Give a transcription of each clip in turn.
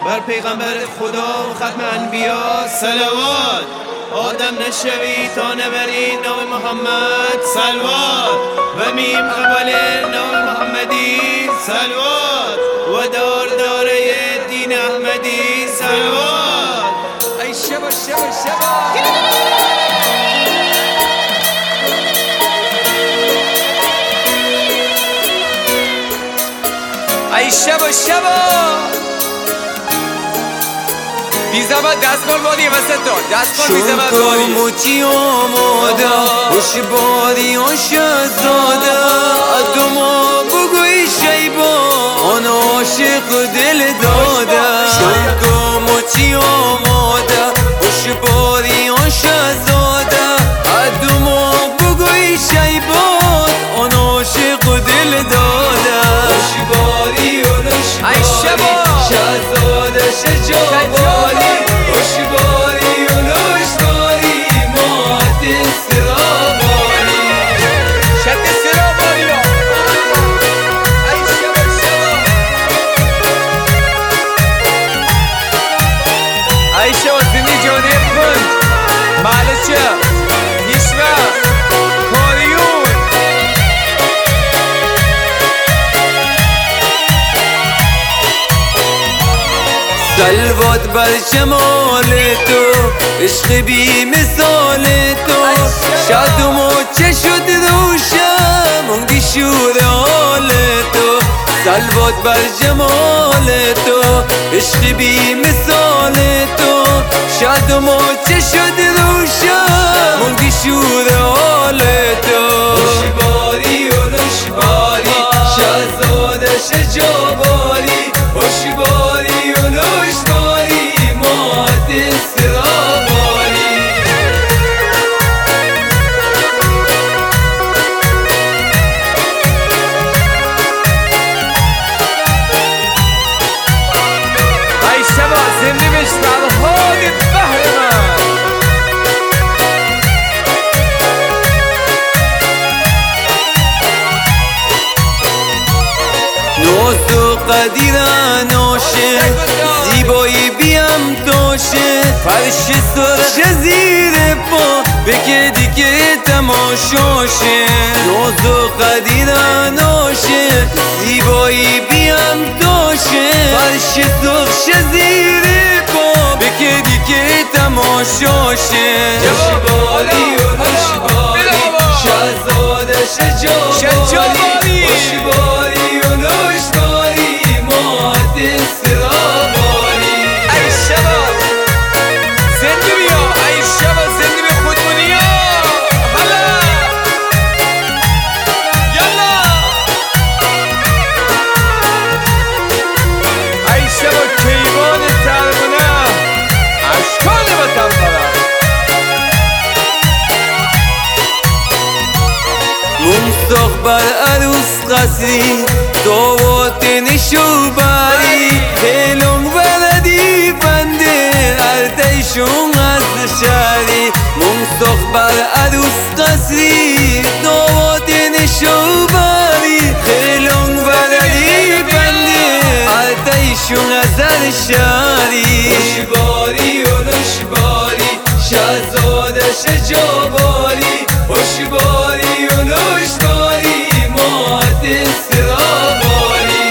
بر پیغمبر خدا و ختم انبیا صلوات. آدم نشوی تا نبری نام محمد صلوات، و میم اول نام محمدی صلوات، و دار داره دین احمدی صلوات. ای شبا شبا شبا ای شبا شبا بیزمت دستمال بادی وسط دار دستمال بیزمت بادی شنکا موچی آماده خوش بادی و شهزاده ادوما بگوی شیبا آن عاشق دل داده شنکا موچی آماده خوش بادی و شهزاده ادوما بگوی شیبا آن عاشق دل داده خوش بادی و نشباری شهزاده شجاباری عیشه و زنی جانه پند معلچه هیشمه کاریون سلوات بر جمال تو عشق بی مثال تو شاد و موچه شد روشم اونگی شور حال تو سلوات بر جمال تو عشق بی مثال تو شاد و موچه شد روشم اونگی شور حال تو خوشباری و نشباری شهزاده شجاباری خوشباری و نشباری مات سراباری ای شبا زنده بشتر حال بحر من ناز و قدیرن عاشق زیبایی بیم تاشه فرش سرخ زیر پا بکه دیگه تماشاشه ناز و قدیرن عاشق زیبایی بیم تاشه فرش سرخ زیر پا بکه دیگه تماشاشه خوشباری و نشباری شهزاده شجاباری خوشباری و نشباری مات سراباری ای شبا زنده بیا ای شبا زنده بیا خودمونیا هلا یلا ای شبا کیوان ترمونه اشکال وطن برم ممساخ بر عروس قصری دعوات نشو بری هلون بردی بنده اردیشون از شهری ممساخ بر عروس قصری دعوات نشو بری هلون بردی بنده اردیشون از شهری خوشباری و نشباری شهزاده شجاباری خوشباری و نشباری مات سراباری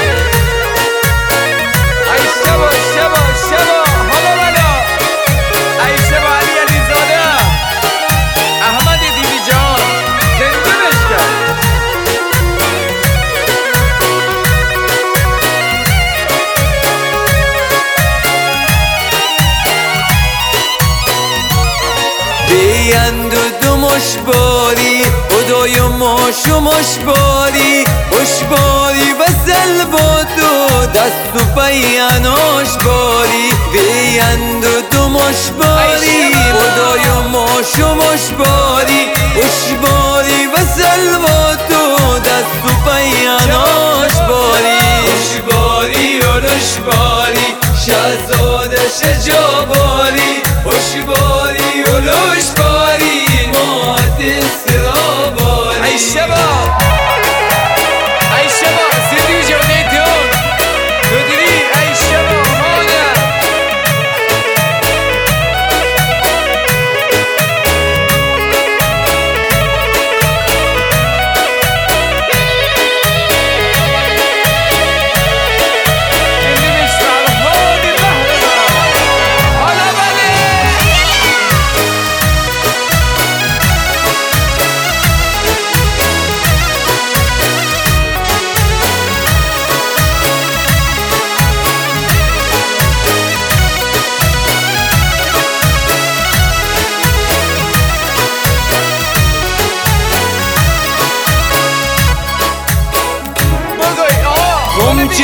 ای شبا شبا شبا حالا بلا ای شبا علی علیزاده احمد دیوی جان زنده بشکن بیند و دو مشباری خدای ماشو مشباری مشباری و سلوات و دست و پیناش باری بیند و دو مشباری خدای ماشو مشباری مشباری و سلوات و دست و پیناش باری مشباری و نشباری شهزاده شجاباری خوشباری و نشباری مات سراباری ای شبا زندگی جانه دیون تو دیری ای شبا حال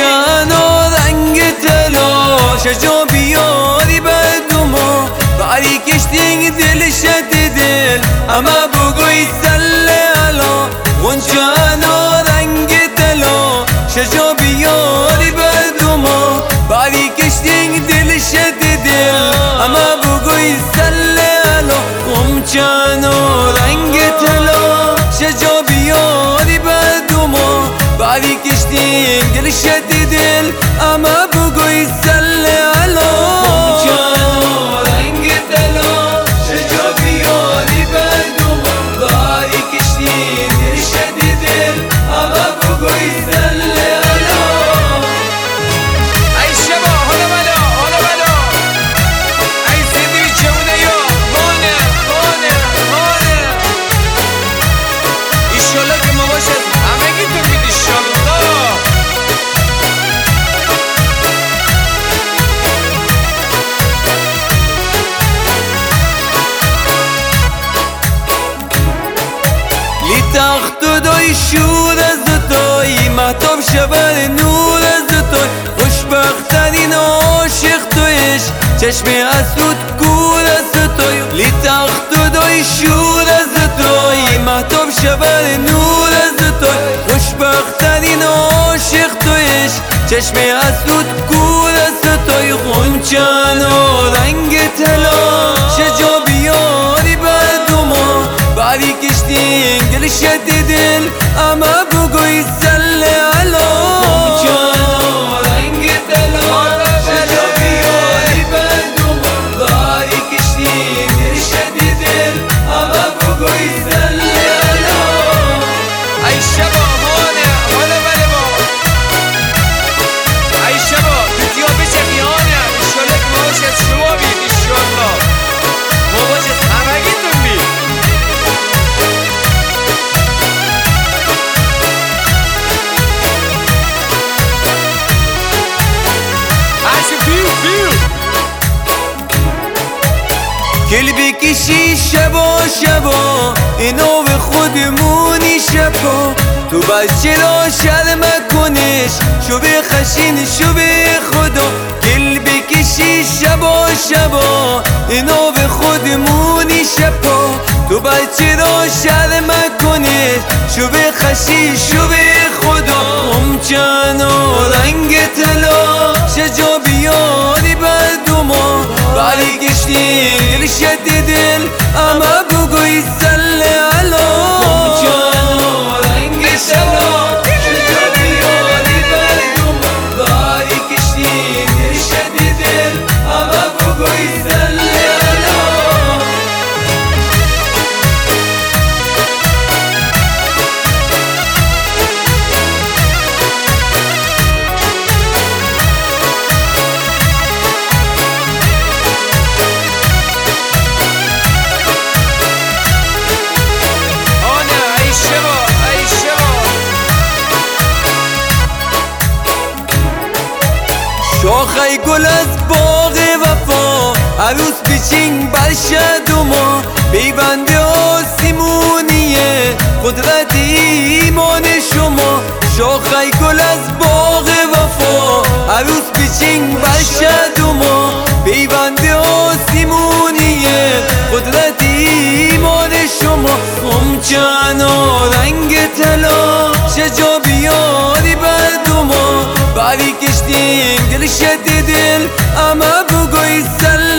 چند و رنگ تلاش جا بیاری بدوما بری کشتین دل شد دل اما بگوی سله علا اون چند و رنگ تلاش جا بیاری بدوما بری کشتین دل شد دل اما بگوی سله علا اون چند و رنگ تلاش جا بیاری بدوما بری کشتین دل شد دل اما بگوی سله علا تخت و دای شور از توی مهتاب شبر نور از توی خوشبخترین عاشق تویش چشم اسود کور از توی لی تخت و دای شور از توی مهتاب شبر نور از توی خوشبخترین عاشق تویش چشم اسود کور از توی خونچن و رنگ طلا شجا بیاری بدوما بری کشتین دل شد دل اما بگوی سله علا رنگ طلا شجا بیاری بدوما بری کشتین دل شد دل اما بگوی سله علا ای شبا هانه حالا بله با ای شبا بتیا بچه هانه انشالله که مباشد شما بید انشالله مباشد همگیتون بید گل بکشی شبا شبا اینو به خودمونی شبا تو بچه را شرم کنش شو به خشین شو به خدا گل بکشی شبا شبا اینو به خودمونی شبا تو بچه را شرم کنش شو به خشین شو به خدا همچن و رنگ طلا شجا بیاری بدوما بری گشتین دل شد دل اما بگوی سله علا همچن و رنگ طلا شجا بیاری بدوما بری گشتین دل شد دل اما بگوی سله علا شاخه گل از باغ وفا عروس بچین برشد و ما پیوند آسیمونیه قدرت ایمان شما شاخه گل از باغ وفا عروس بچین برشد و ما پیوند آسیمونیه قدرت ایمان شما همچن و رنگ طلا شجا بیاری بدوما بری کشتین دل شد دل اما بگوی سله